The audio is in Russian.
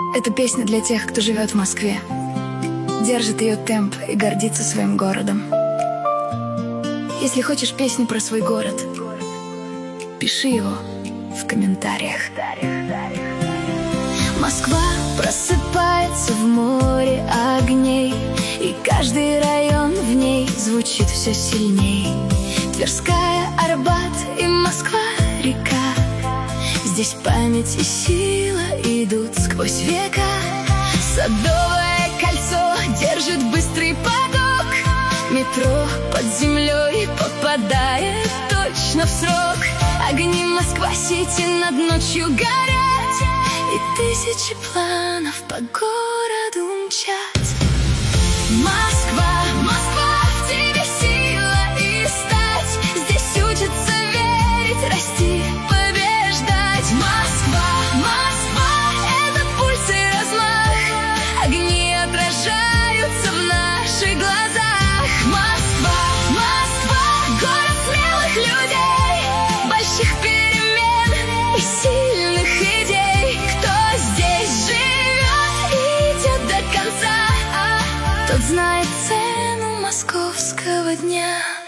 Это песня для тех, кто живет в Москве, держит ее темп и гордится своим городом. Если хочешь песню про свой город, пиши его в комментариях. Москва просыпается в море огней, и каждый район в ней звучит все сильней. Тверская, Арбат и Москва-река, здесь память и сила идут сквозь века. Садовое кольцо держит быстрый поток, метро под землей попадает точно в срок. Огни Москва-Сити над ночью горят, и тысячи планов по городу мчат. Москва, Москва, в тебе сила и стать, здесь учатся верить, расти, побеждать. Москва, Москва, это пульс и размах, огни отражаются в наших глазах. Москва, Москва, город смелых людей, больших перемен и сильных идей. Кто здесь живет и идет до конца, тот знает цену московского дня.